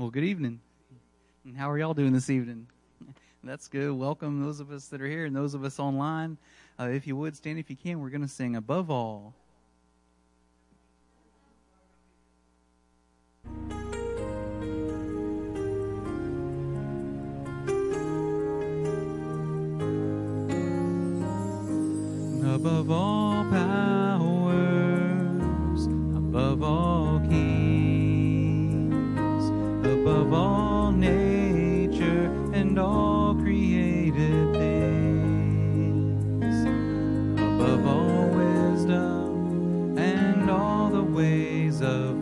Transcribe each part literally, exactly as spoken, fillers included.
Well, good evening. And how are y'all doing this evening? That's good. Welcome those of us that are here and those of us online. Uh, if you would, stand if you can. We're going to sing Above All. Above all powers, above all kings, above all nature and all created things, above all wisdom and all the ways of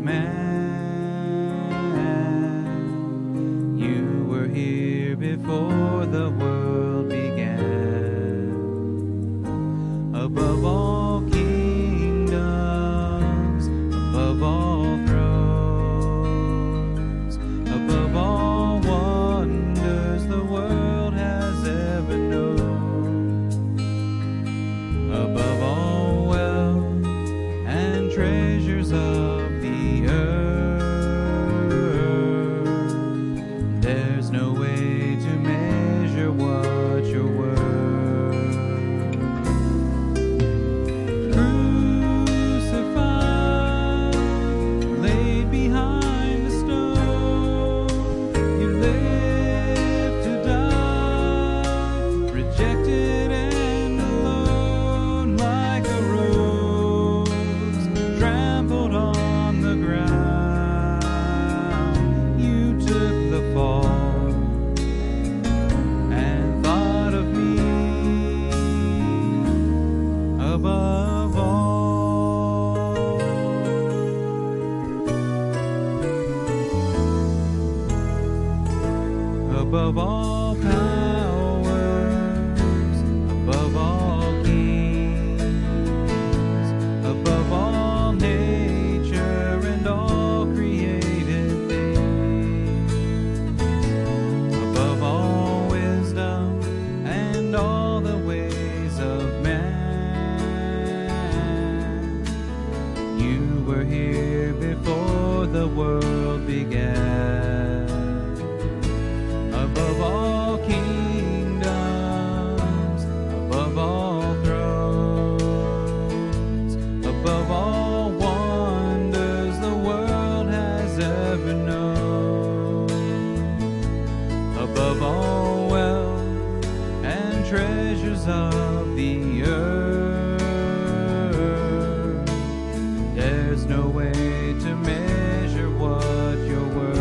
man, you were here before the world began. Above all kingdoms, above all thrones, above all wonders the world has ever known, above all wealth and treasures of the earth, there's no way to measure what you're worth. Above all powers, above all kings, above all nature and all created things, above all wisdom and all the ways of man, you were here before the world began. Above all kingdoms, above all thrones, above all wonders the world has ever known, above all wealth and treasures of the earth, there's no way to measure what you're worth.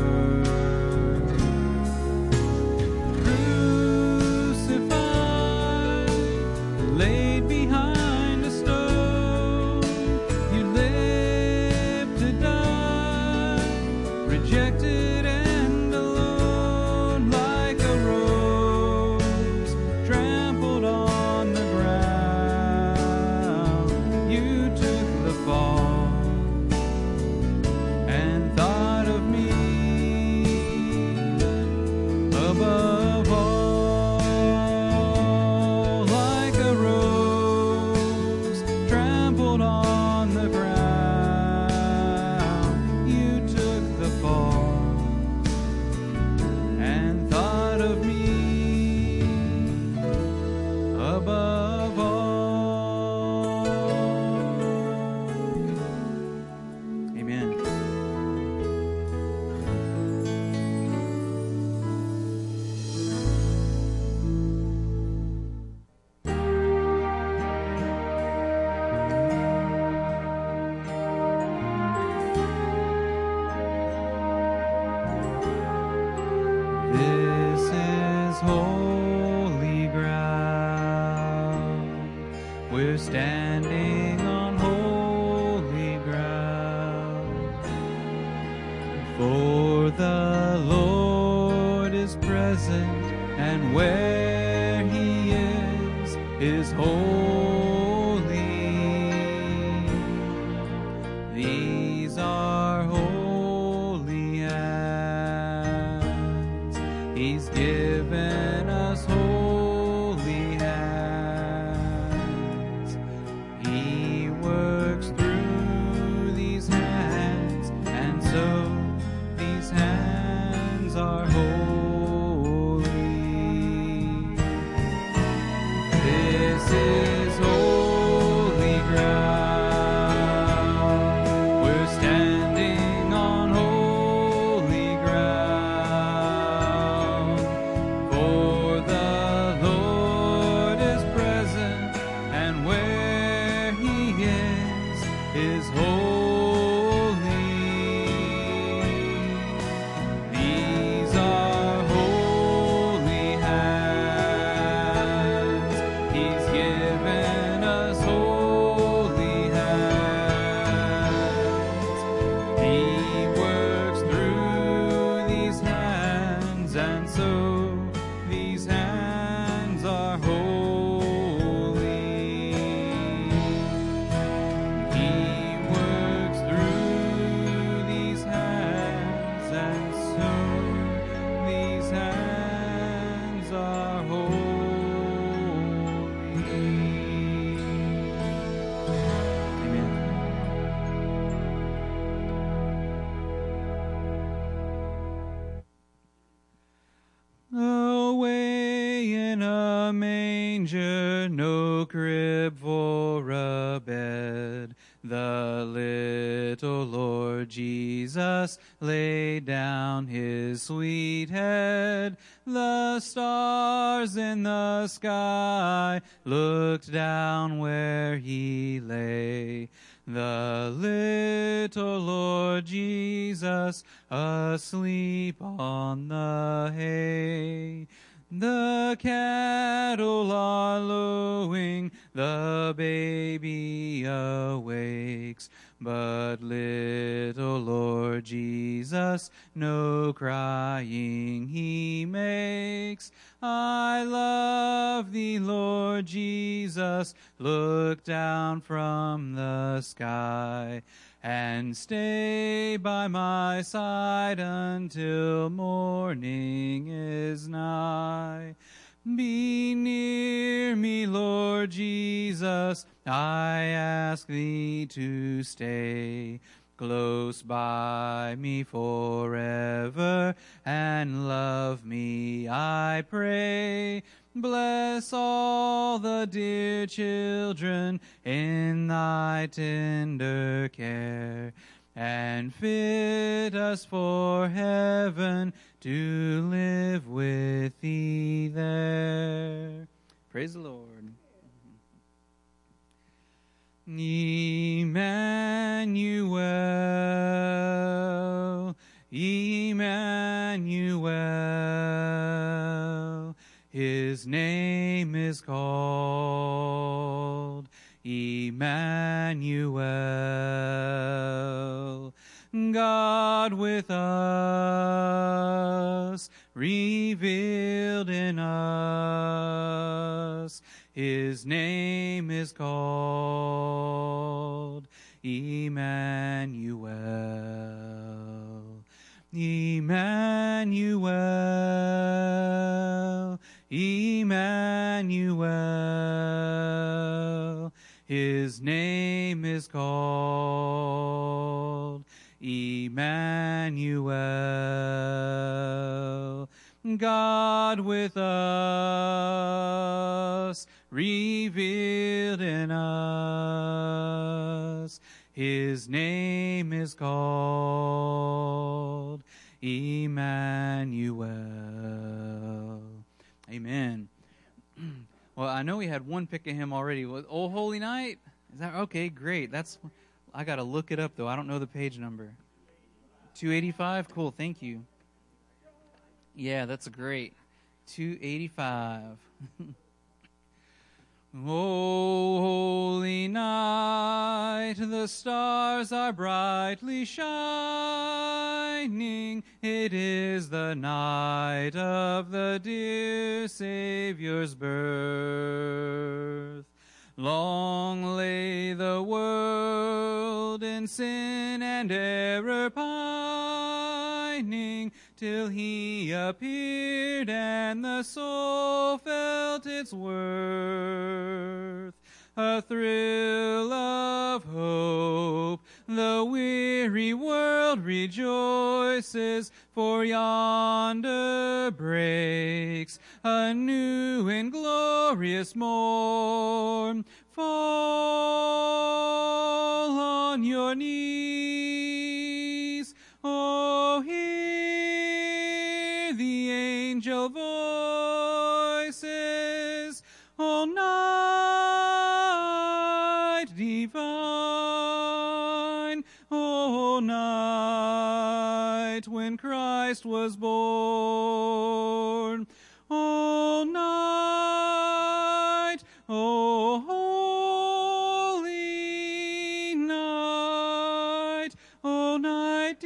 Rejected and alone like a rose trampled on the ground. You took the fall and thought of me above all, like a rose trampled on the ground. You took the fall and thought of me above all. Amen. This is holy ground. We're standing on holy ground. For the Lord is present, and where He is, is holy. These are holy hands. He's given us holy hands. He works through these hands, and so these hands is holy ground. We're standing on holy ground. For the Lord is present, and where He is, is holy. These are holy hands. He's given us holy hands. He works through these hands, and so these hands are holy. He works through these hands, and so these hands are holy. Amen. Away in a manger, no crib for a bed, the little Lord Jesus laid down His sweet head. The stars in the sky looked down where He lay. The little Lord Jesus asleep on the hay. The cattle are lowing, the baby awakes, but little Lord Jesus no crying He makes. I love Thee, Lord Jesus, look down from the sky, and stay by my side until morning is nigh. Be near me, Lord Jesus, I ask Thee to stay close by me forever, and love me, I pray. Bless all the dear children in Thy tender care, and fit us for heaven to live with Thee there. Praise the Lord. Emmanuel, Emmanuel, His name is called Emmanuel. God with us, revealed in us, His name is called Emmanuel. Emmanuel, Emmanuel, His name is called Emmanuel. God with us, revealed in us, His name is called Emmanuel. Amen. Well, I know we had one pick of him already. Was Oh Holy Night? Is that okay? Great. That's I got to look it up though. I don't know the page number. two eighty-five. Cool. Thank you. Yeah, that's great. two eighty-five. O holy night, the stars are brightly shining. It is the night of the dear Savior's birth. Long lay the world in sin and error pining, till He appeared and the soul felt its worth. A thrill of hope, the weary world rejoices, For yonder breaks a new and glorious morn. Fall on your knees. Oh, hear the angel voices. All night divine. All night when Christ was born. All night, oh holy night, oh night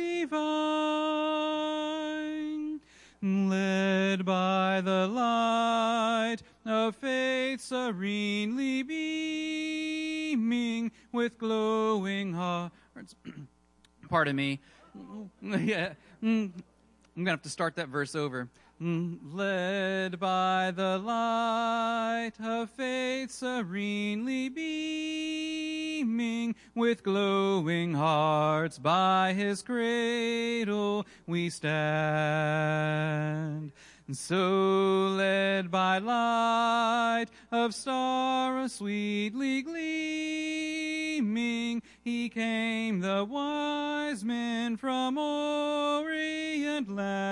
divine, led by the light of faith serenely beaming with glowing hearts. Pardon me. Yeah, I'm going to have to start that verse over. Led by the light of faith serenely beaming with glowing hearts, by his cradle we stand. And so led by light of star sweetly gleaming, he came, the wise men from Orient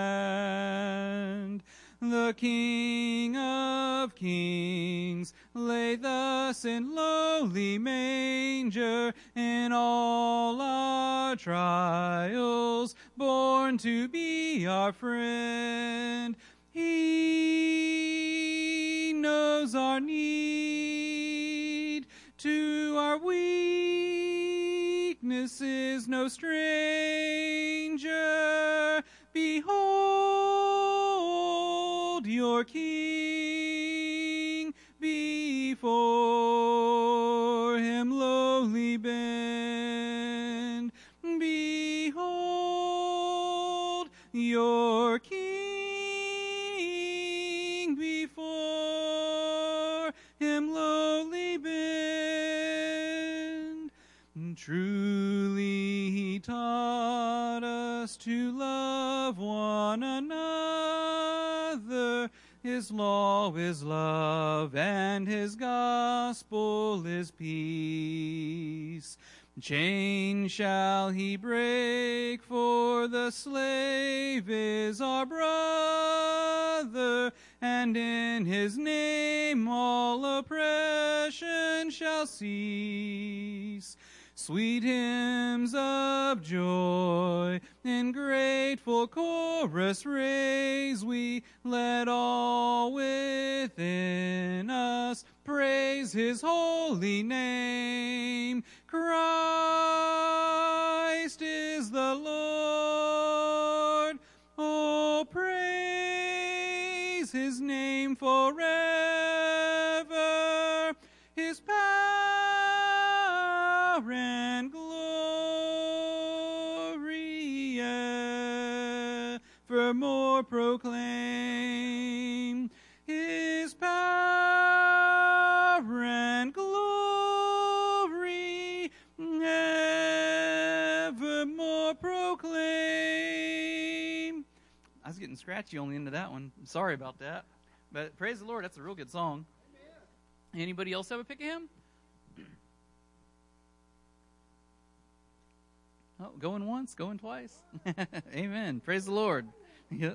land. The King of Kings lay thus in lowly manger, in all our trials born to be our friend. He knows our need, to our weakness is no stranger. Behold your King, before him lowly bend. Behold your King, before him lowly bend. Truly he taught us to love one another. His law is love, and his gospel is peace. Chain shall he break, for the slave is our brother, and in his name all oppression shall cease. Sweet hymns of joy in grateful chorus raise we, let all within us praise his holy name. Christ is the Lord. Oh, praise his name forever. His power and glory evermore proclaim. His power and glory evermore proclaim. I was getting scratchy on the end of that one. Sorry about that. But praise the Lord, that's a real good song. Amen. Anybody else have a pick of him? Oh, going once, going twice. Amen. Praise the Lord. Yep.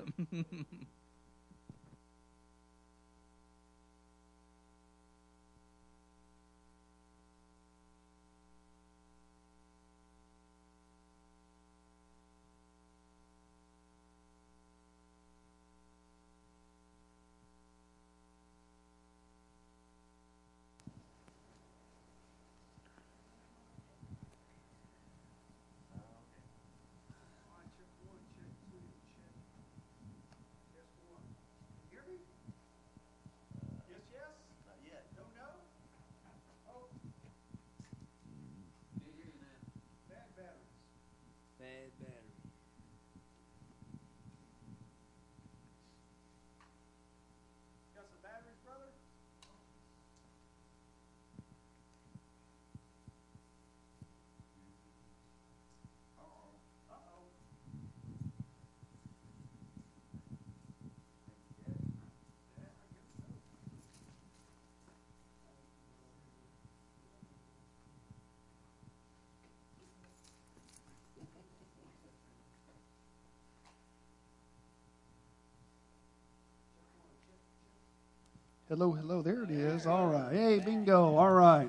Hello, hello. There it is. All right. Hey, bingo. All right.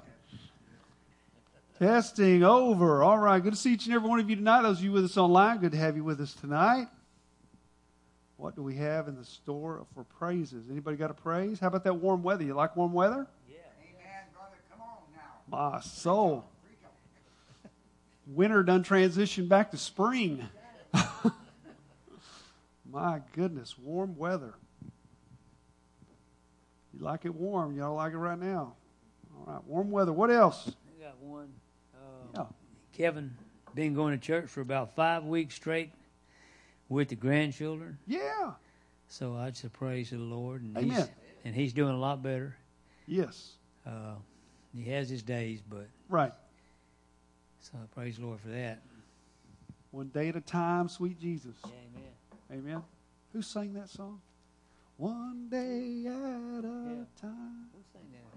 Testing over. All right. Good to see each and every one of you tonight. Those of you with us online, good to have you with us tonight. What do we have in the store for praises? Anybody got a praise? How about that warm weather? You like warm weather? Yeah. Amen, brother. Come on now. My soul. Winter done transitioned back to spring. My goodness, warm weather. You like it warm. Y'all like it right now. All right, warm weather. What else? I got one. Um, Yeah. Kevin been going to church for about five weeks straight with the grandchildren. Yeah. So I just praise the Lord. And Amen. He's, and he's doing a lot better. Yes. Uh, he has his days, but Right. so I praise the Lord for that. One day at a time, sweet Jesus. Yeah, amen. Amen. Who sang that song? One day at a Yeah. time. Who sang that?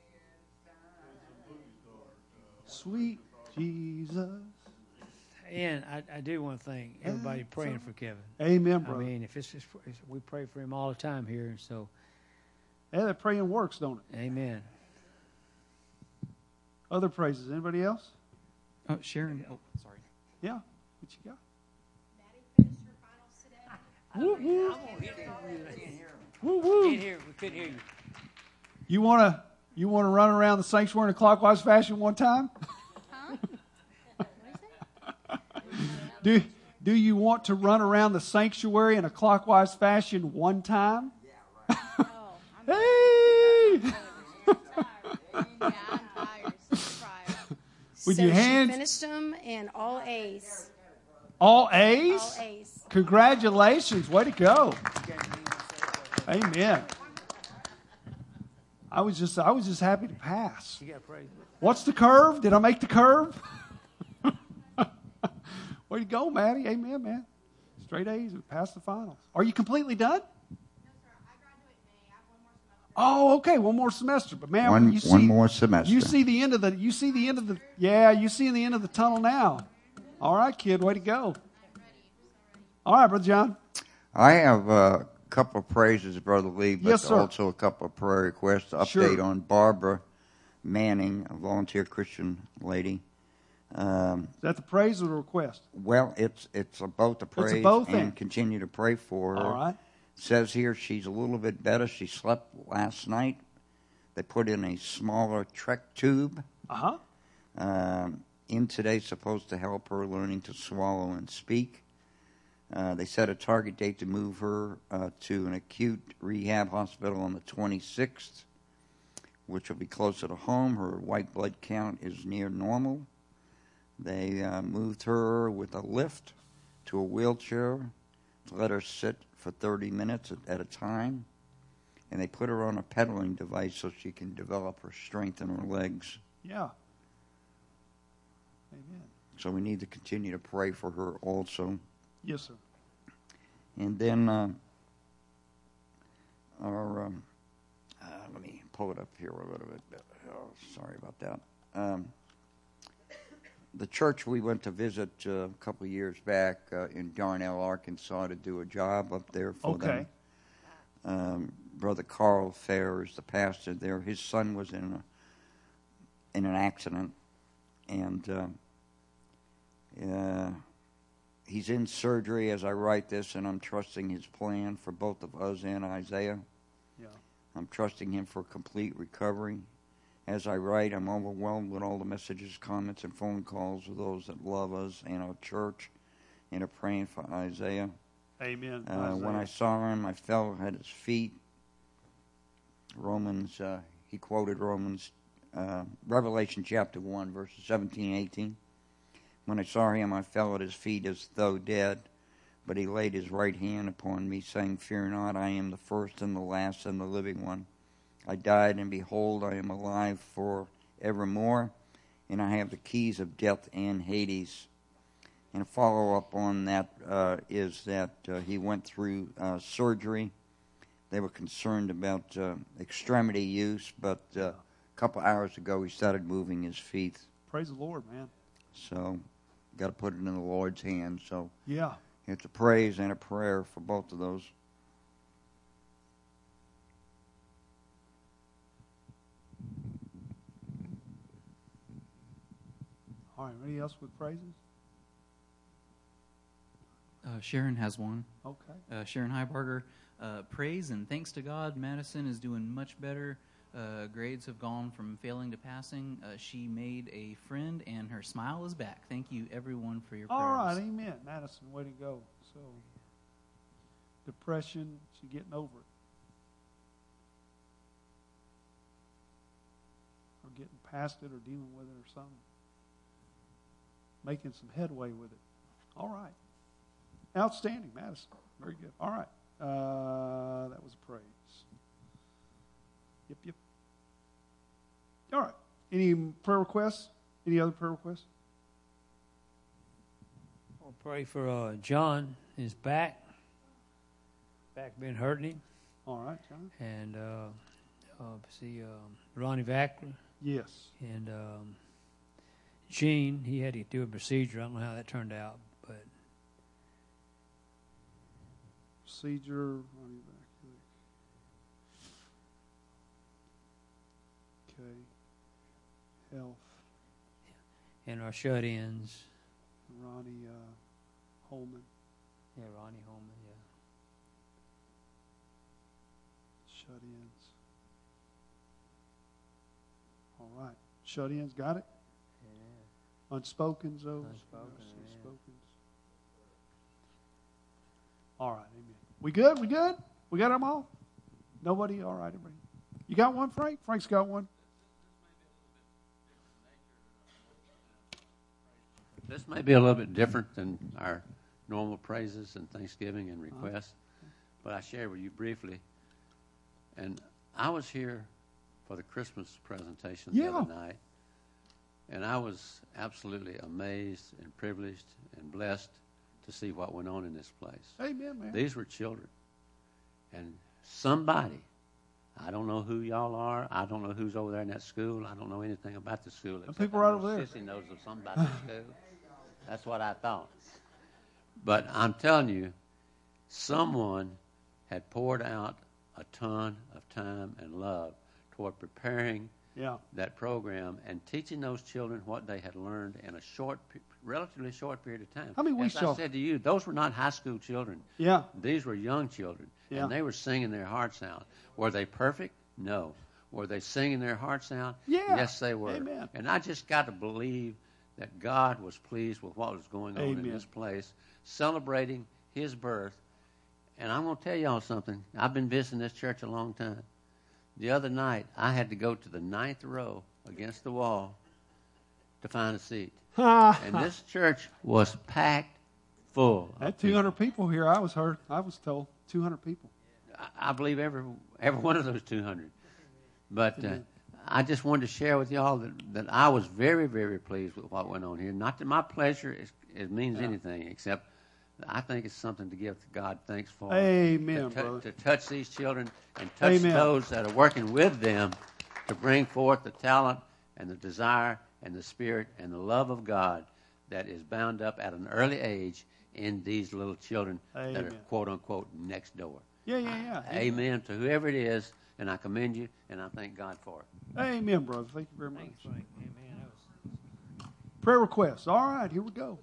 Sweet Jesus. And I, I do want to thank everybody praying for Kevin. Amen, I brother. mean, if it's, it's, it's we pray for him all the time here, and so Yeah, that praying works, don't it? amen. Other praises. Anybody else? Oh, Sharon. Oh, sorry. Yeah. What you got? Maddie finished her finals today. Woo, woo. Woo, We woo. can't hear. We couldn't hear you. You want to you want to run around the sanctuary in a clockwise fashion one time? Huh? What is it? Do do you want to run around the sanctuary in a clockwise fashion one time? Oh, I'm Hey! tired. Yeah, I'm tired. So tired. With so your she hands- finished them and all A's. All A's? All A's. Congratulations. Way to go. Amen. I was just I was just happy to pass. You got to praise. What's the curve? Did I make the curve? Way to go, Maddie. Amen, man. Straight A's and passed the finals. Are you completely done? No, sir. I graduate in May. I have one more semester. Oh, okay, one more semester. But man, One, you see, one more semester. you see the end of the you see the end of the yeah, you see the end of the tunnel now. All right, kid, way to go. All right, Brother John. I have a couple of praises, Brother Lee, but Yes, sir. also a couple of prayer requests. Update Sure. on Barbara Manning, a volunteer Christian lady. Um, Is that the praise or the request? well, it's it's a both to It's a praise both and thing. continue to pray for her. All right. Says here she's a little bit better. She slept last night. They put in a smaller Trek tube. Uh-huh. Um, in today, supposed to help her learning to swallow and speak. Uh, they set a target date to move her uh, to an acute rehab hospital on the twenty-sixth, which will be closer to home. Her white blood count is near normal. They uh, moved her with a lift to a wheelchair to let her sit for thirty minutes at, at a time. And they put her on a pedaling device so she can develop her strength in her legs. Yeah. Amen. So we need to continue to pray for her also. Yes, sir. And then uh, our, um, uh, let me pull it up here a little bit. Oh, sorry about that. Um, the church we went to visit uh, a couple of years back uh, in Darnell, Arkansas, to do a job up there for Okay. them. Um, Brother Carl Fair is the pastor there. His son was in a, in an accident, and uh, uh, he's in surgery as I write this, and I'm trusting his plan for both of us and Isaiah. Yeah. I'm trusting him for complete recovery. As I write, I'm overwhelmed with all the messages, comments, and phone calls of those that love us and our church and are praying for Isaiah. Amen. Uh, when I saw him, I fell at his feet. Romans, uh, he quoted Romans, uh, Revelation chapter one, verses seventeen and eighteen. When I saw him, I fell at his feet as though dead, but he laid his right hand upon me, saying, "Fear not, I am the first and the last and the living one. I died, and behold, I am alive for evermore, and I have the keys of death and Hades." And a follow-up on that uh, is that uh, he went through uh, surgery. They were concerned about uh, extremity use, but uh, a couple hours ago he started moving his feet. Praise the Lord, man. So, got to put it in the Lord's hands. So, Yeah. it's a praise and a prayer for both of those. All right, anybody else with praises? Uh, Sharon has one. Okay. Uh, Sharon Heiberger, uh, praise and thanks to God, Madison is doing much better. Uh, grades have gone from failing to passing. Uh, she made a friend, and her smile is back. Thank you, everyone, for your prayers. All right, amen. Madison, way to go. So, depression, she's getting over it. Or getting past it or dealing with it or something. Making some headway with it. All right. Outstanding, Madison. Very good. All right. Uh, that was a praise. Yep, yep. All right. Any prayer requests? Any other prayer requests? I'll pray for uh, John, his back. Back been hurting him. All right, John. And uh, uh, see um, Ronnie Vackler Yes. and um, Gene. He had to do a procedure. I don't know how that turned out, but Procedure. Okay. Health. and our shut-ins. Ronnie uh, Holman. Yeah, Ronnie Holman. Yeah. Shut-ins. All right. Shut-ins, got it? Yeah. Unspokens, those? Unspoken, Yes, yeah. unspokens. All right, amen. We good? We good? We got them all? Nobody? All right, everybody. You got one, Frank? Frank's got one. This may be a little bit different than our normal praises and thanksgiving and requests, but I shared with you briefly. And I was here for the Christmas presentation the Yeah. other night, and I was absolutely amazed and privileged and blessed to see what went on in this place. Amen, man. These were children, and somebody, I don't know who y'all are, I don't know who's over there in that school, I don't know anything about the school. except people I right know over there. Sissy knows of something about the school. That's what I thought. But I'm telling you, someone had poured out a ton of time and love toward preparing Yeah. that program and teaching those children what they had learned in a short, pe- relatively short period of time. How many weeks As I y'all- said to you, those were not high school children. Yeah. These were young children, Yeah. and they were singing their hearts out. Were they perfect? No. Were they singing their hearts out? Yeah. Yes, they were. Amen. And I just got to believe that God was pleased with what was going on Amen. in this place, celebrating His birth. And I'm going to tell y'all something. I've been visiting this church a long time. The other night, I had to go to the ninth row against the wall to find a seat. And this church was packed full. That two hundred people here, I was heard. I was told two hundred people. I- I believe every every one of those two hundred. But uh, I just wanted to share with y'all that, that I was very, very pleased with what went on here. Not that my pleasure is, it means Yeah. anything, except I think it's something to give God thanks for. Amen, to, tou- brother. to touch these children and touch Amen. those that are working with them to bring forth the talent and the desire and the spirit and the love of God that is bound up at an early age in these little children that are Amen. quote unquote next door. Yeah, yeah, yeah. Amen to whoever it is, and I commend you, and I thank God for it. Amen, brother. Thank you very much. Thanks, Frank. Amen. That was Prayer requests. All right, here we go.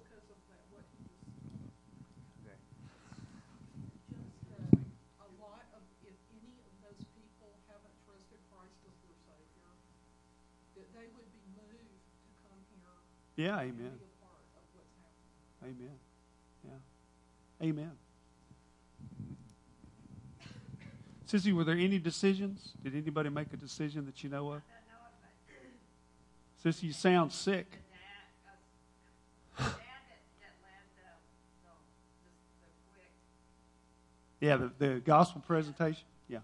A lot of, if any of those people haven't trusted Christ as their Savior, that they would be moved to come here Yeah, and amen. be a part of what's happening. Amen. Yeah. Amen. Sissy, were there any decisions? Did anybody make a decision that you know of? Sissy, you sound sick. Yeah, the, the gospel presentation. Yeah.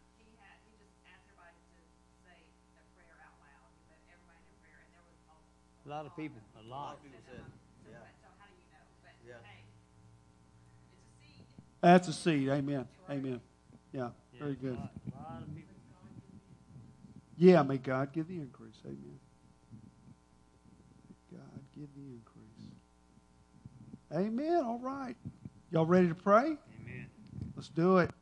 a lot of people. A lot. That's a seed. Amen. Amen. Yeah. Very good. A lot, a lot of people. Yeah, may God give the increase. Amen. May God give the increase. Amen. All right. Y'all ready to pray? Amen. Let's do it.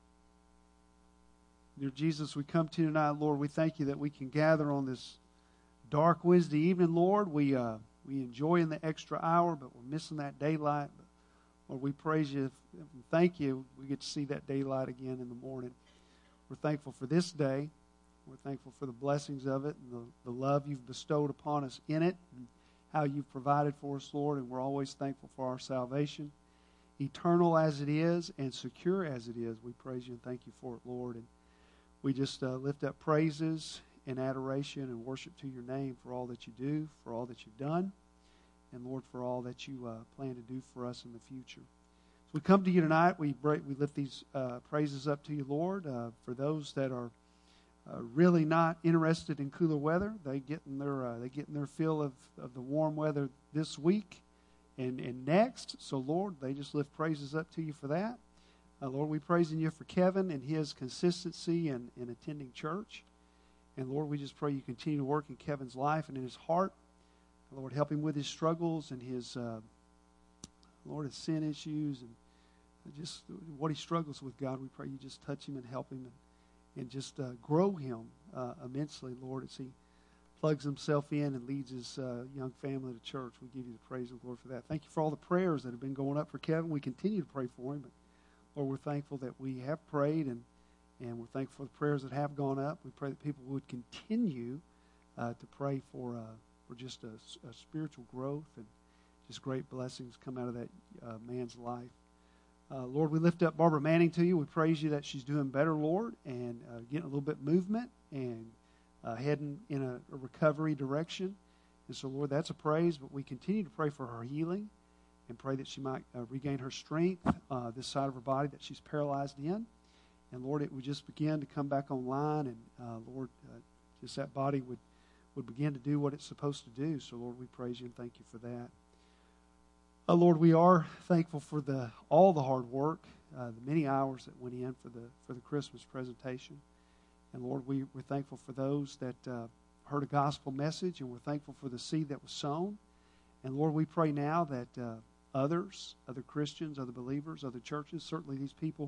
Dear Jesus, we come to you tonight, Lord. We thank you that we can gather on this dark Wednesday evening, Lord. We uh, we enjoying the extra hour, but we're missing that daylight. But Lord, we praise you and thank you. We get to see that daylight again in the morning. We're thankful for this day. We're thankful for the blessings of it and the, the love you've bestowed upon us in it and how you've provided for us, Lord. And we're always thankful for our salvation, eternal as it is and secure as it is. We praise you and thank you for it, Lord. And we just uh, lift up praises and adoration and worship to your name for all that you do, for all that you've done, and, Lord, for all that you uh, plan to do for us in the future. As we come to you tonight, we break, we lift these uh, praises up to you, Lord. Uh, for those that are uh, really not interested in cooler weather, they get in their uh, they get in their fill of, of the warm weather this week and, and next. So, Lord, they just lift praises up to you for that. Uh, Lord, we praising you for Kevin and his consistency in, in attending church. And, Lord, we just pray you continue to work in Kevin's life and in his heart. Lord, help him with his struggles and his, uh, Lord, his sin issues and just what he struggles with, God. We pray you just touch him and help him and, and just uh, grow him uh, immensely, Lord, as he plugs himself in and leads his uh, young family to church. We give you the praise and glory for that. Thank you for all the prayers that have been going up for Kevin. We continue to pray for him, but, Lord, we're thankful that we have prayed and, and we're thankful for the prayers that have gone up. We pray that people would continue uh, to pray for uh, for just a, a spiritual growth and just great blessings come out of that uh, man's life. Uh, Lord, we lift up Barbara Manning to you. We praise you that she's doing better, Lord, and uh, getting a little bit movement and uh, heading in a, a recovery direction. And so, Lord, that's a praise, but we continue to pray for her healing and pray that she might uh, regain her strength, uh, this side of her body that she's paralyzed in. And, Lord, it would just begin to come back online, and, uh, Lord, uh, just that body would would begin to do what it's supposed to do. So, Lord, we praise you and thank you for that. Uh, Lord, we are thankful for the all the hard work, uh, the many hours that went in for the for the Christmas presentation. And, Lord, we, we're thankful for those that uh, heard a gospel message, and we're thankful for the seed that was sown. And, Lord, we pray now that uh, others, other Christians, other believers, other churches, certainly these people,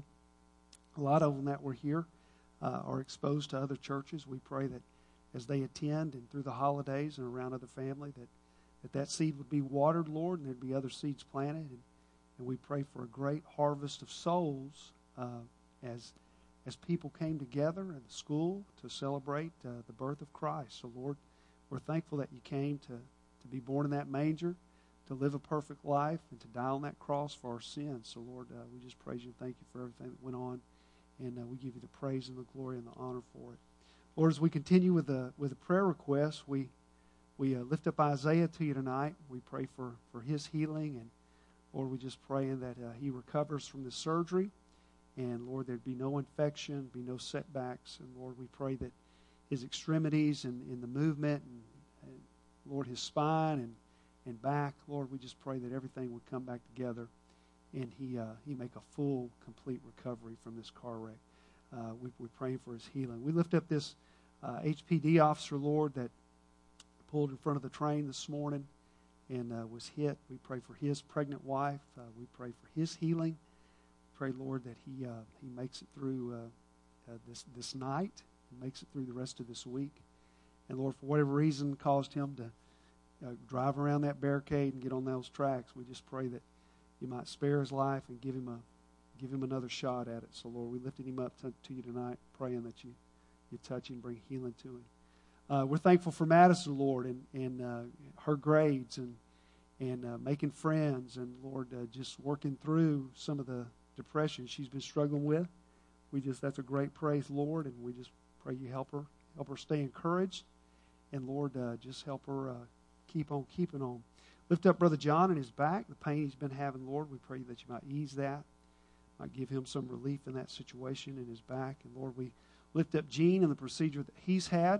a lot of them that were here, uh, are exposed to other churches. We pray that as they attend and through the holidays and around other family, that that, that seed would be watered, Lord, and there'd be other seeds planted. And, and we pray for a great harvest of souls uh, as as people came together in the school to celebrate uh, the birth of Christ. So, Lord, we're thankful that you came to, to be born in that manger, to live a perfect life, and to die on that cross for our sins. So, Lord, uh, we just praise you and thank you for everything that went on, and uh, we give you the praise and the glory and the honor for it. Lord, as we continue with the with the prayer requests, we we uh, lift up Isaiah to you tonight. We pray for, for his healing, and Lord, we just praying that uh, he recovers from the surgery, and Lord, there'd be no infection, be no setbacks, and Lord, we pray that his extremities and in the movement, and, and Lord, his spine and and back, Lord, we just pray that everything would come back together, and he uh, he make a full, complete recovery from this car wreck. Uh, we, we're praying for his healing. We lift up this uh, H P D officer, Lord, that pulled in front of the train this morning and uh, was hit. We pray for his pregnant wife. Uh, we pray for his healing. Pray, Lord, that he uh, he makes it through uh, uh, this this night and makes it through the rest of this week. And Lord, for whatever reason, caused him to uh, drive around that barricade and get on those tracks. We just pray that you might spare his life and give him a give him another shot at it. So, Lord, we lifted him up to, to you tonight, praying that you you touch him, bring healing to him. Uh, we're thankful for Madison, Lord, and and uh, her grades and and uh, making friends, and Lord, uh, just working through some of the depression she's been struggling with. We just that's a great praise, Lord, and we just pray you help her, help her stay encouraged, and Lord, uh, just help her uh, keep on keeping on. Lift up Brother John and his back, the pain he's been having, Lord. We pray that you might ease that, might give him some relief in that situation in his back, and Lord, we lift up Gene and the procedure that he's had.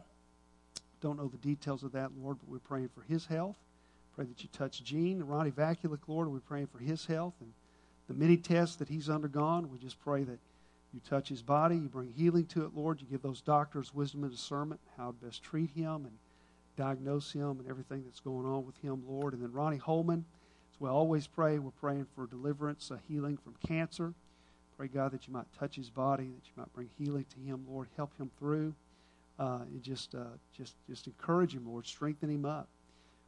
Don't know the details of that, Lord, but we're praying for his health. Pray that you touch Gene. Ronnie Vaculic, Lord, we're praying for his health and the many tests that he's undergone. We just pray that you touch his body, you bring healing to it, Lord. You give those doctors wisdom and discernment, how to best treat him and diagnose him and everything that's going on with him, Lord. And then Ronnie Holman, as we always pray, we're praying for deliverance, a healing from cancer. Pray, God, that you might touch his body, that you might bring healing to him, Lord. Help him through. Uh, and just, uh, just, just encourage him, Lord. Strengthen him up.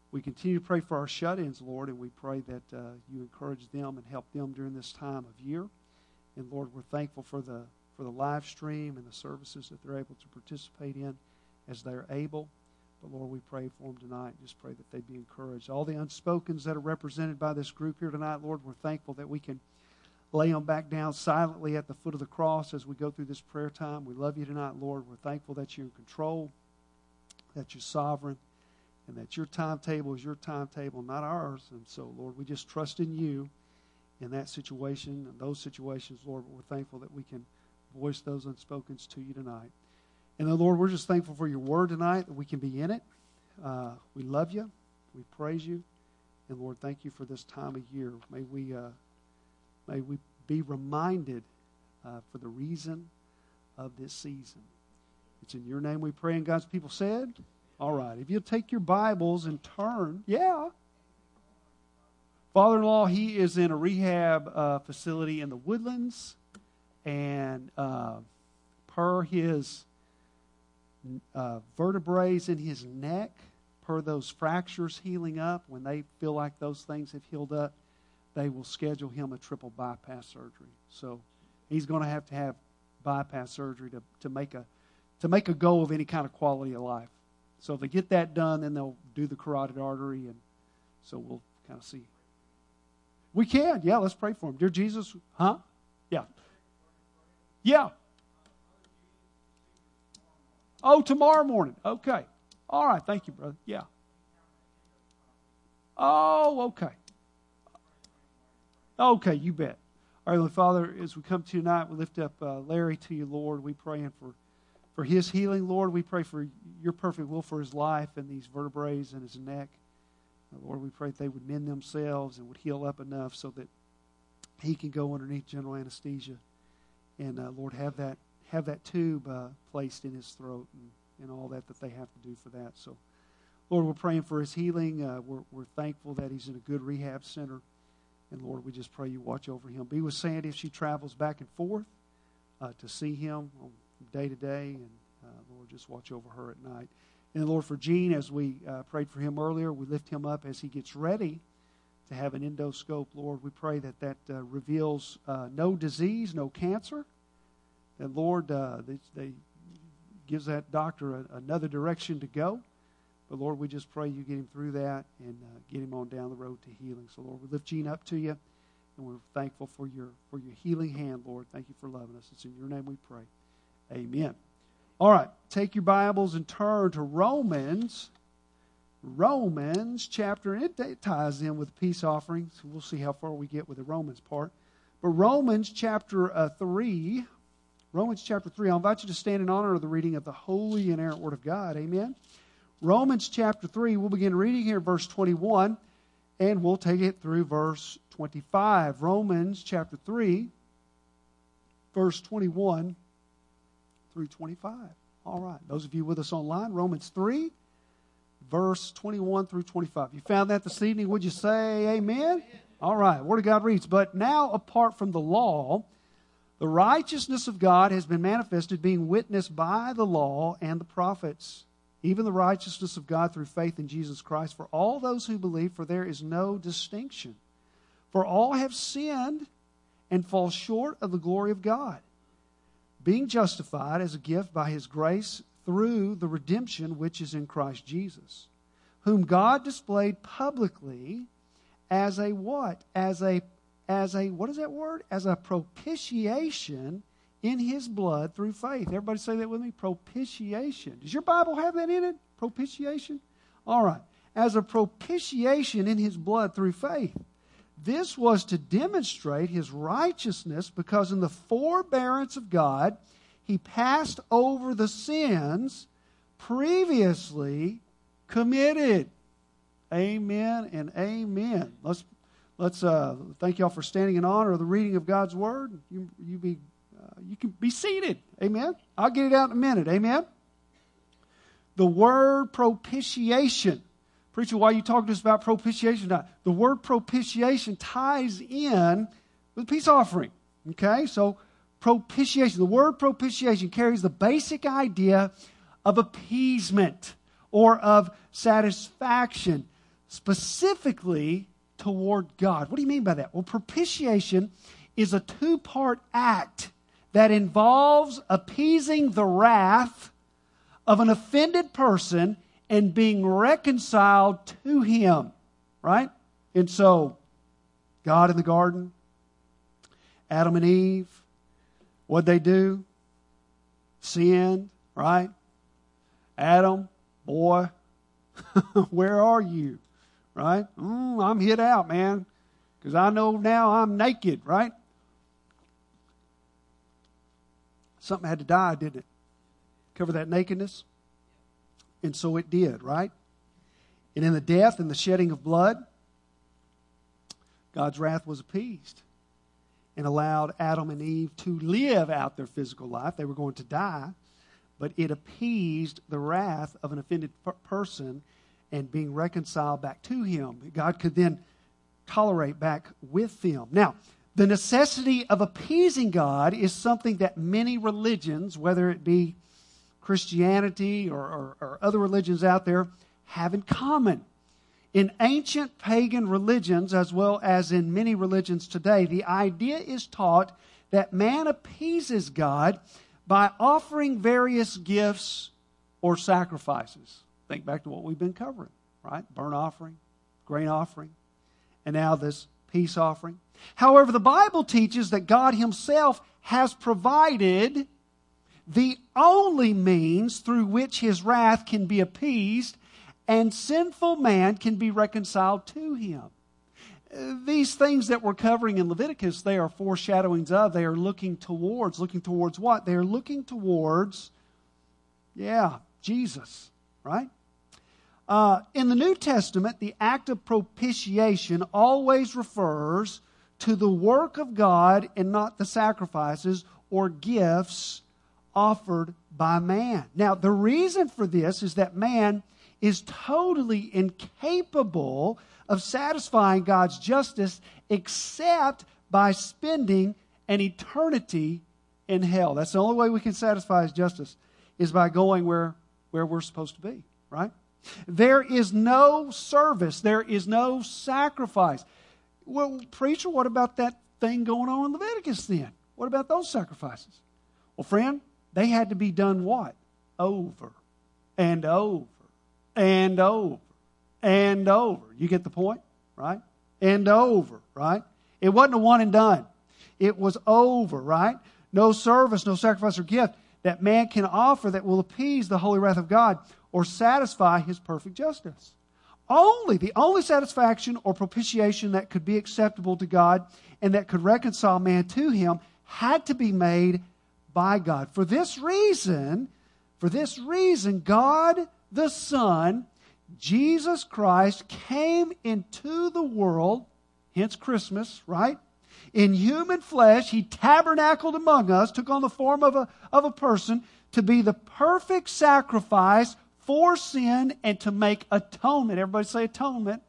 We continue to pray for our shut-ins, Lord, and we pray that uh, you encourage them and help them during this time of year. And, Lord, we're thankful for the for the live stream and the services that they're able to participate in as they're able. But, Lord, we pray for them tonight. Just pray that they be encouraged. All the unspokens that are represented by this group here tonight, Lord, we're thankful that we can lay them back down silently at the foot of the cross as we go through this prayer time. We love you tonight, Lord. We're thankful that you're in control, that you're sovereign, and that your timetable is your timetable, not ours. And so, Lord, we just trust in you in that situation and those situations, Lord. But we're thankful that we can voice those unspokens to you tonight. And then, Lord, we're just thankful for your word tonight, that we can be in it. Uh, we love you. We praise you. And, Lord, thank you for this time of year. May we, uh, may we be reminded uh, for the reason of this season. It's in your name we pray, and God's people said, all right. If you'll take your Bibles and turn, yeah. Father-in-law, he is in a rehab uh, facility in the Woodlands, and uh, per his Uh, vertebrae in his neck, per those fractures healing up, when they feel like those things have healed up, they will schedule him a triple bypass surgery. So he's going to have to have bypass surgery to, to make a to make a go of any kind of quality of life. So if they get that done, then they'll do the carotid artery, and so we'll kind of see. We can, yeah. Let's pray for him, dear Jesus. Huh? Yeah, yeah. Oh, tomorrow morning. Okay. All right. Thank you, brother. Yeah. Oh, okay. Okay, you bet. All right, Father, as we come to you tonight, we lift up uh, Larry to you, Lord. We pray for, for his healing, Lord. We pray for your perfect will for his life and these vertebrae in his neck. Uh, Lord, we pray that they would mend themselves and would heal up enough so that he can go underneath general anesthesia and, uh, Lord, have that have that tube uh, placed in his throat and, and all that that they have to do for that. So, Lord, we're praying for his healing. Uh, we're, we're thankful that he's in a good rehab center. And, Lord, we just pray you watch over him. Be with Sandy if she travels back and forth uh, to see him on day to day. And, uh, Lord, just watch over her at night. And, Lord, for Gene, as we uh, prayed for him earlier, we lift him up as he gets ready to have an endoscope. Lord, we pray that that uh, reveals uh, no disease, no cancer. And Lord, uh, they, they gives that doctor a, another direction to go. But Lord, we just pray you get him through that and uh, get him on down the road to healing. So Lord, we lift Gene up to you, and we're thankful for your for your healing hand, Lord. Thank you for loving us. It's in your name we pray. Amen. All right, take your Bibles and turn to Romans. Romans chapter, and it, it ties in with peace offerings. So we'll see how far we get with the Romans part. But Romans chapter uh, three. Romans chapter three. I'll invite you to stand in honor of the reading of the holy and inerrant Word of God. Amen. Romans chapter three. We'll begin reading here verse twenty-one, and we'll take it through verse twenty-five. Romans chapter three, verse twenty-one through twenty-five. All right. Those of you with us online, Romans three, verse twenty-one through twenty-five. You found that this evening? Would you say amen? Amen. All right. Word of God reads, "But now apart from the law, the righteousness of God has been manifested, being witnessed by the law and the prophets, even the righteousness of God through faith in Jesus Christ for all those who believe, for there is no distinction. For all have sinned and fall short of the glory of God, being justified as a gift by His grace through the redemption which is in Christ Jesus, whom God displayed publicly as a what? As a As a, what is that word? As a propitiation in His blood through faith." Everybody say that with me. Propitiation. Does your Bible have that in it? Propitiation? All right. As a propitiation in His blood through faith. This was to demonstrate His righteousness, because in the forbearance of God, He passed over the sins previously committed. Amen and amen. Let's Let's uh, thank y'all for standing in honor of the reading of God's Word. You, you, be, uh, you can be seated. Amen. I'll get it out in a minute. Amen. The word propitiation. Preacher, why are you talking to us about propitiation tonight? The word propitiation ties in with peace offering. Okay, so propitiation. The word propitiation carries the basic idea of appeasement or of satisfaction. specifically toward God. What do you mean by that? Well, propitiation is a two-part act that involves appeasing the wrath of an offended person and being reconciled to him, right? And so, God in the garden, Adam and Eve, what'd they do? Sinned, right? Adam, boy, where are you? Right? Mm, I'm hid out, man, because I know now I'm naked, right? Something had to die, didn't it? Cover that nakedness. And so it did, right? And in the death and the shedding of blood, God's wrath was appeased and allowed Adam and Eve to live out their physical life. They were going to die, but it appeased the wrath of an offended person and being reconciled back to him. God could then tolerate back with them. Now, the necessity of appeasing God is something that many religions, whether it be Christianity or, or, or other religions out there, have in common. In ancient pagan religions, as well as in many religions today, the idea is taught that man appeases God by offering various gifts or sacrifices. Think back to what we've been covering, right? Burnt offering, grain offering, and now this peace offering. However, the Bible teaches that God himself has provided the only means through which his wrath can be appeased and sinful man can be reconciled to him. These things that we're covering in Leviticus, they are foreshadowings of, they are looking towards. Looking towards what? They are looking towards, yeah, Jesus, right? Uh, in the New Testament, the act of propitiation always refers to the work of God and not the sacrifices or gifts offered by man. Now, the reason for this is that man is totally incapable of satisfying God's justice except by spending an eternity in hell. That's the only way we can satisfy his justice, is by going where, where we're supposed to be, right? There is no service. There is no sacrifice. Well, preacher, what about that thing going on in Leviticus then? What about those sacrifices? Well, friend, they had to be done what? Over and over and over and over. You get the point, right? And over, right? It wasn't a one and done. It was over, right? No service, no sacrifice or gift that man can offer that will appease the holy wrath of God or satisfy his perfect justice. Only, the only satisfaction or propitiation that could be acceptable to God and that could reconcile man to him had to be made by God. For this reason, for this reason, God the Son, Jesus Christ, came into the world, hence Christmas, right? In human flesh, he tabernacled among us, took on the form of a, of a person to be the perfect sacrifice for sin and to make atonement. Everybody say atonement.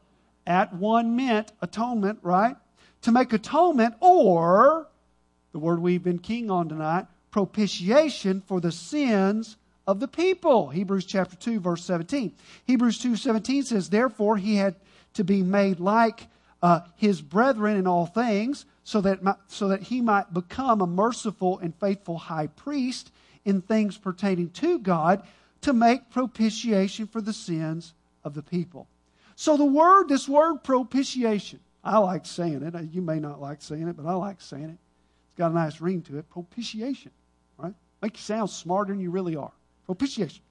At one meant atonement, right? To make atonement, or the word we've been keying on tonight, propitiation for the sins of the people. Hebrews chapter two, verse seventeen. Hebrews two seventeen says, therefore he had to be made like uh, his brethren in all things, so that, so that he might become a merciful and faithful high priest in things pertaining to God, to make propitiation for the sins of the people. So the word, this word propitiation, I like saying it. You may not like saying it, but I like saying it. It's got a nice ring to it. Propitiation, right? Make you sound smarter than you really are. Propitiation.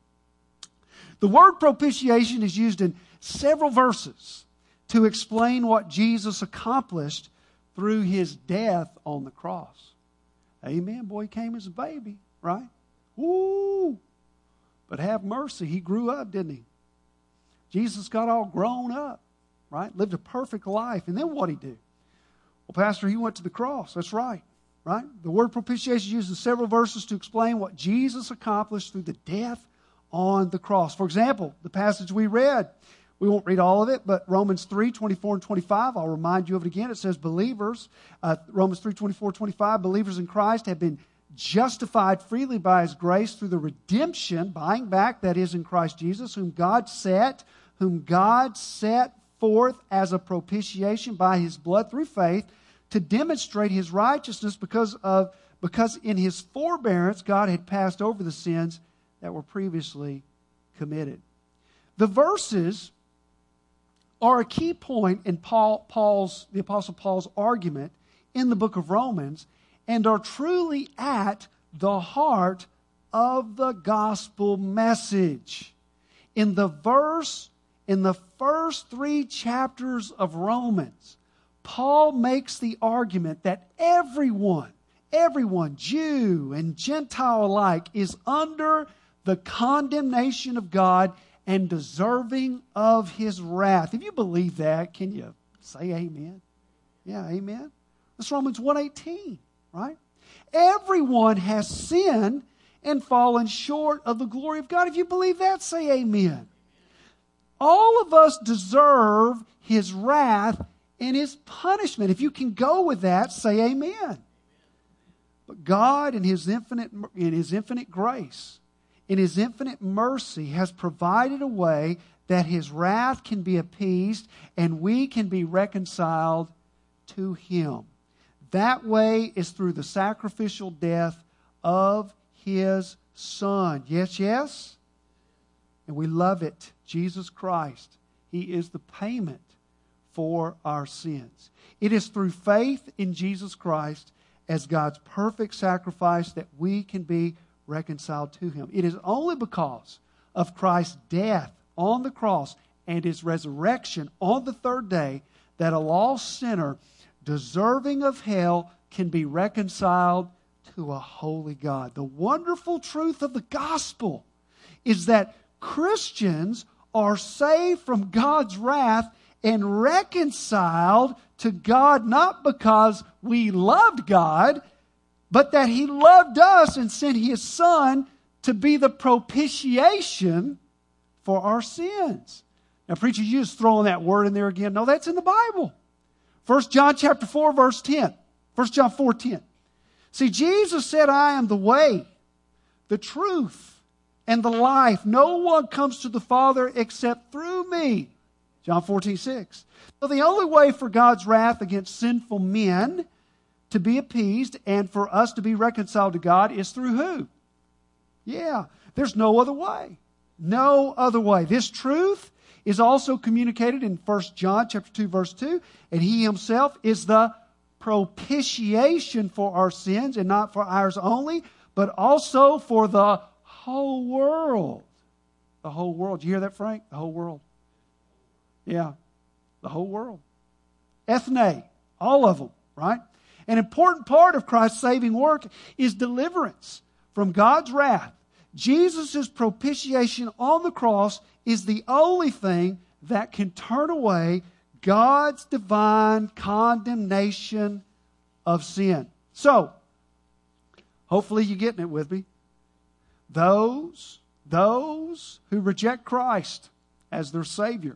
The word propitiation is used in several verses to explain what Jesus accomplished through his death on the cross. Amen. Boy, he came as a baby, right? Woo! But have mercy, he grew up, didn't he? Jesus got all grown up, right? Lived a perfect life. And then what'd he do? Well, Pastor, he went to the cross. That's right, right? The word propitiation is used in several verses to explain what Jesus accomplished through the death on the cross. For example, the passage we read, we won't read all of it, but Romans three, twenty-four and twenty-five, I'll remind you of it again. It says believers, uh, Romans three, twenty-four, twenty-five, believers in Christ have been justified freely by his grace through the redemption, buying back, that is in Christ Jesus, whom God set, whom God set forth as a propitiation by his blood through faith to demonstrate his righteousness because of because in his forbearance God had passed over the sins that were previously committed. The verses are a key point in Paul, Paul's, the Apostle Paul's argument in the book of Romans, and are truly at the heart of the gospel message. In the verse, in the first three chapters of Romans, Paul makes the argument that everyone, everyone, Jew and Gentile alike, is under the condemnation of God and deserving of his wrath. If you believe that, can you say amen? Yeah, amen. That's Romans one eighteen, right? Everyone has sinned and fallen short of the glory of God. If you believe that, say amen. All of us deserve his wrath and his punishment. If you can go with that, say amen. But God, in his infinite, in his infinite grace, in his infinite mercy, has provided a way that his wrath can be appeased and we can be reconciled to him. That way is through the sacrificial death of his Son. Yes, yes? And we love it. Jesus Christ, he is the payment for our sins. It is through faith in Jesus Christ as God's perfect sacrifice that we can be reconciled to him. It is only because of Christ's death on the cross and his resurrection on the third day that a lost sinner deserving of hell can be reconciled to a holy God. The wonderful truth of the gospel is that Christians are saved from God's wrath and reconciled to God not because we loved God, but that he loved us and sent his Son to be the propitiation for our sins. Now, preacher, you just throwing that word in there again. No, that's in the Bible. First John chapter four, verse ten. First John four, ten. See, Jesus said, I am the way, the truth, and the life. No one comes to the Father except through me. John fourteen, six. So the only way for God's wrath against sinful men to be appeased and for us to be reconciled to God is through who? Yeah, there's no other way. No other way. This truth is also communicated in First John chapter two, verse two, and he himself is the propitiation for our sins, and not for ours only, but also for the whole world. The whole world. Did you hear that, Frank? The whole world. Yeah, the whole world. Ethne, all of them, right? An important part of Christ's saving work is deliverance from God's wrath. Jesus' propitiation on the cross is the only thing that can turn away God's divine condemnation of sin. So, hopefully you're getting it with me. Those, those who reject Christ as their Savior,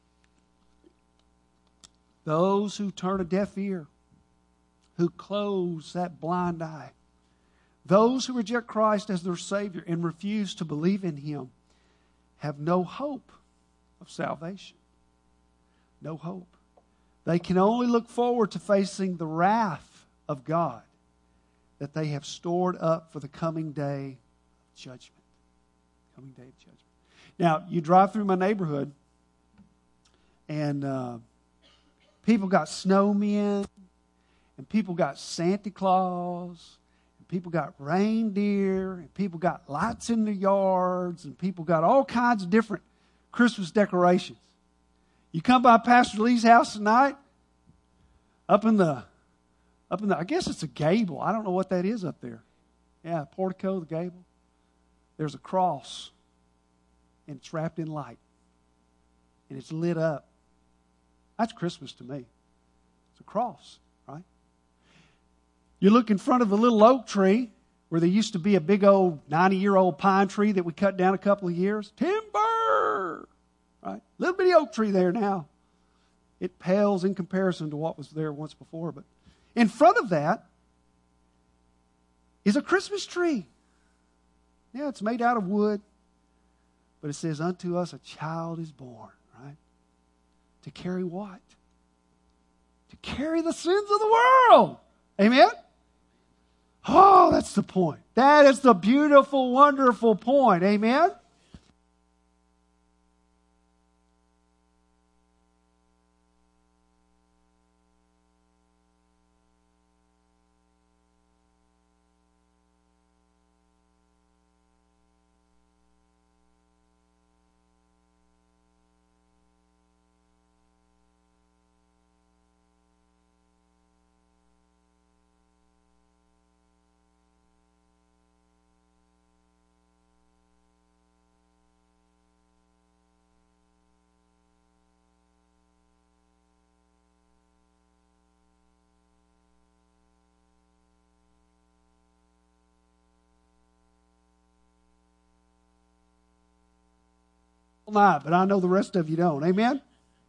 those who turn a deaf ear, who close that blind eye, those who reject Christ as their Savior and refuse to believe in him have no hope of salvation. No hope. They can only look forward to facing the wrath of God that they have stored up for the coming day of judgment. Coming day of judgment. Now, you drive through my neighborhood and uh, people got snowmen and people got Santa Claus. People got reindeer, and people got lights in their yards, and people got all kinds of different Christmas decorations. You come by Pastor Lee's house tonight, up in the, up in the, I guess it's a gable. I don't know what that is up there. Yeah, portico, the gable. There's a cross, and it's wrapped in light, and it's lit up. That's Christmas to me. It's a cross, right? You look in front of the little oak tree where there used to be a big old ninety-year-old pine tree that we cut down a couple of years. Timber! Right? Little bitty oak tree there now. It pales in comparison to what was there once before. But in front of that is a Christmas tree. Yeah, it's made out of wood. But it says, unto us a child is born, right? To carry what? To carry the sins of the world. Amen? Oh, that's the point. That is the beautiful, wonderful point. Amen? Night, but I know the rest of you don't. Amen?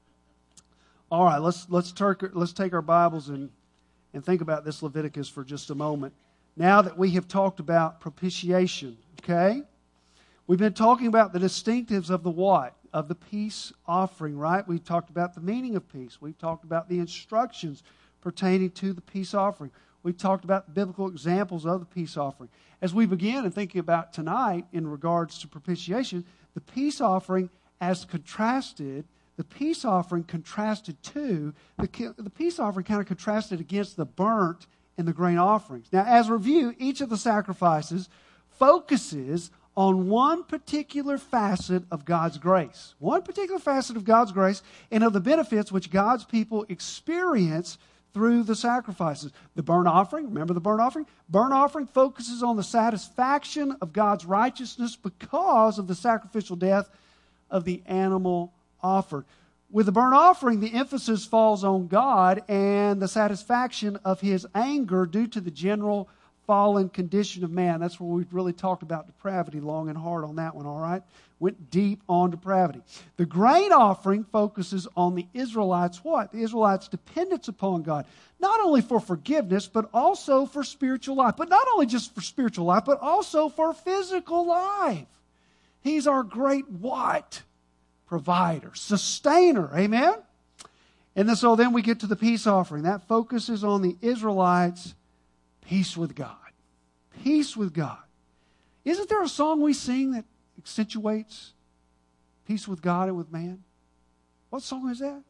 All right, let's let's take let's take our Bibles and and think about this Leviticus for just a moment. Now that we have talked about propitiation, okay? We've been talking about the distinctives of the what? Of the peace offering, right? We've talked about the meaning of peace. We've talked about the instructions pertaining to the peace offering. We've talked about biblical examples of the peace offering. As we begin and thinking about tonight in regards to propitiation, the peace offering as contrasted, the peace offering contrasted to, the, the peace offering kind of contrasted against the burnt and the grain offerings. Now, as a review, each of the sacrifices focuses on one particular facet of God's grace. One particular facet of God's grace and of the benefits which God's people experience through the sacrifices. The burnt offering, remember the burnt offering? Burnt offering focuses on the satisfaction of God's righteousness because of the sacrificial death of the animal offered. With the burnt offering, the emphasis falls on God and the satisfaction of His anger due to the general fallen condition of man. That's where we've really talked about depravity long and hard on that one, all right? Went deep on depravity. The grain offering focuses on the Israelites' what? The Israelites' dependence upon God. Not only for forgiveness, but also for spiritual life. But not only just for spiritual life, but also for physical life. He's our great what? Provider, sustainer. Amen? And then, so then we get to the peace offering. That focuses on the Israelites' peace with God. Peace with God. Isn't there a song we sing that accentuates peace with God and with man? What song is that?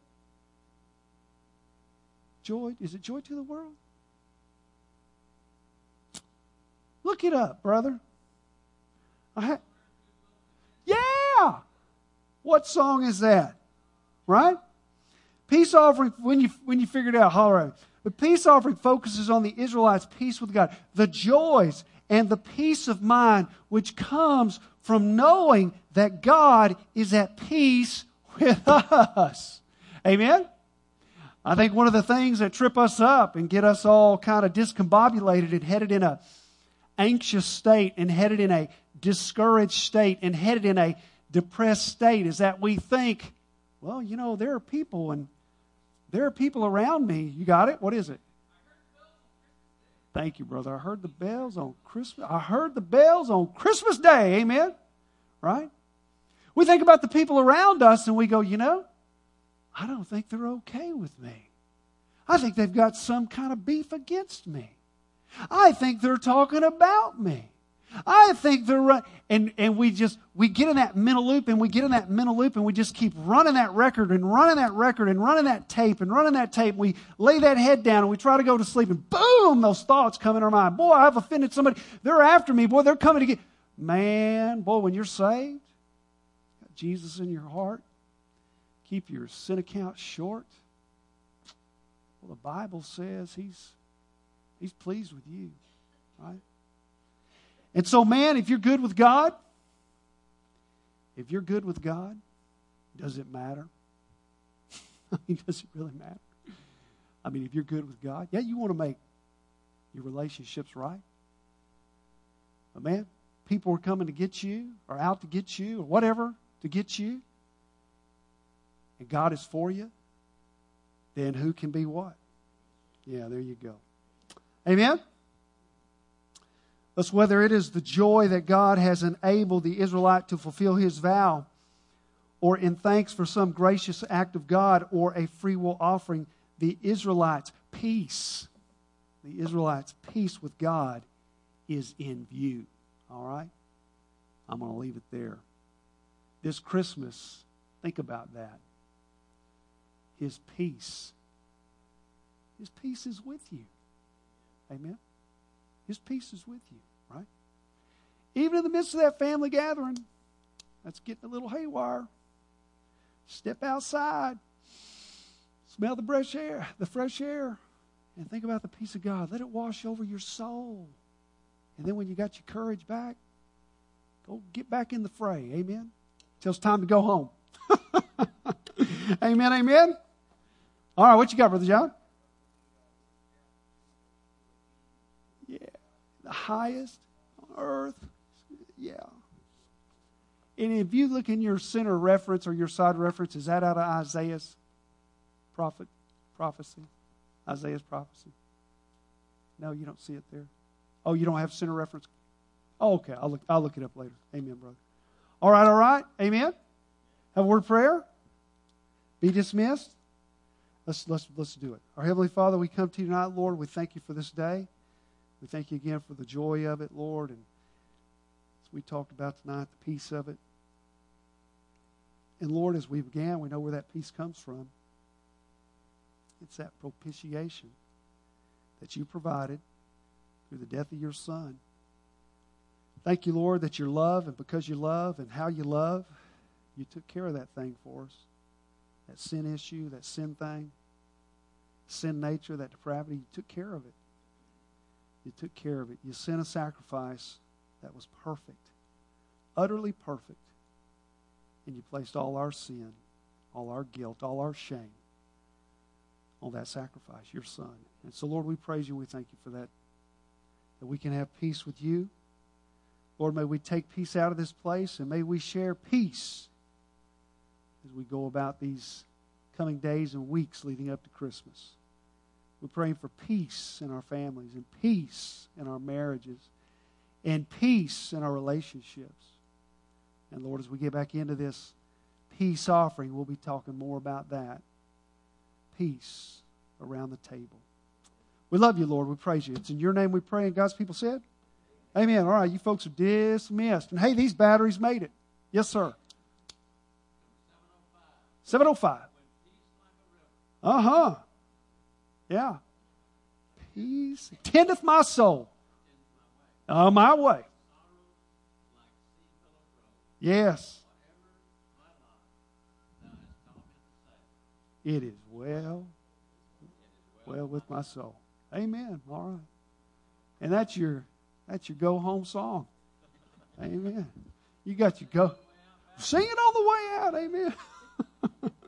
Joy. Is it Joy to the World? Look it up, brother. I ha- yeah. What song is that? Right? Peace offering, when you when you figure it out, all right. The peace offering focuses on the Israelites' peace with God, the joys and the peace of mind which comes from knowing that God is at peace with us. Amen? I think one of the things that trip us up and get us all kind of discombobulated and headed in a anxious state and headed in a discouraged state and headed in a depressed state is that we think, well, you know, there are people and there are people around me. You got it? What is it? Thank you, brother. I heard the bells on Christmas. I heard the bells on Christmas Day. Amen? Right? We think about the people around us and we go, you know, I don't think they're okay with me. I think they've got some kind of beef against me. I think they're talking about me. I think they're right. And, and we just, we get in that mental loop and we get in that mental loop and we just keep running that record and running that record and running that tape and running that tape. We lay that head down and we try to go to sleep and boom, those thoughts come in our mind. Boy, I've offended somebody. They're after me. Boy, they're coming to get. Man, boy, when you're saved, got Jesus in your heart, keep your sin account short. Well, the Bible says He's, He's pleased with you, right? And so, man, if you're good with God, if you're good with God, does it matter? I mean, does it really matter? I mean, if you're good with God, yeah, you want to make your relationships right. But, man, people are coming to get you or out to get you or whatever to get you, and God is for you, then who can be what? Yeah, there you go. Amen? Thus, whether it is the joy that God has enabled the Israelite to fulfill his vow, or in thanks for some gracious act of God, or a free will offering, the Israelites' peace, the Israelites' peace with God is in view. All right? I'm going to leave it there. This Christmas, think about that. His peace. His peace is with you. Amen? His peace is with you, right? Even in the midst of that family gathering, that's getting a little haywire. Step outside. Smell the fresh air, the fresh air, and think about the peace of God. Let it wash over your soul. And then when you got your courage back, go get back in the fray. Amen? Till it's time to go home. Amen, amen? All right, what you got, Brother John? Yeah. The highest on earth. Yeah. And if you look in your center reference or your side reference, is that out of Isaiah's prophet prophecy? Isaiah's prophecy? No, you don't see it there. Oh, you don't have center reference? Oh, okay. I'll look, I'll look it up later. Amen, brother. All right, all right. Amen. Have a word of prayer? Be dismissed? Let's, let's, let's do it. Our Heavenly Father, we come to you tonight, Lord. We thank you for this day. We thank you again for the joy of it, Lord. And as we talked about tonight, the peace of it. And Lord, as we began, we know where that peace comes from. It's that propitiation that you provided through the death of your Son. Thank you, Lord, that your love, and because you love and how you love, you took care of that thing for us. That sin issue, that sin thing, sin nature, that depravity, you took care of it. You took care of it. You sent a sacrifice that was perfect, utterly perfect. And you placed all our sin, all our guilt, all our shame on that sacrifice, your Son. And so, Lord, we praise you and we thank you for that, that we can have peace with you. Lord, may we take peace out of this place, and may we share peace as we go about these coming days and weeks leading up to Christmas. We're praying for peace in our families, and peace in our marriages, and peace in our relationships. And Lord, as we get back into this peace offering, we'll be talking more about that. Peace around the table. We love you, Lord. We praise you. It's in your name we pray, and God's people said, amen. All right, you folks are dismissed. And hey, these batteries made it. Yes, sir. seven oh five. Uh-huh. Yeah. Peace tendeth my soul. On my way. Yes. It is well, well with my soul. Amen. All right. And that's your that's your go home song. Amen. You got your go. Sing it on the way out. Amen.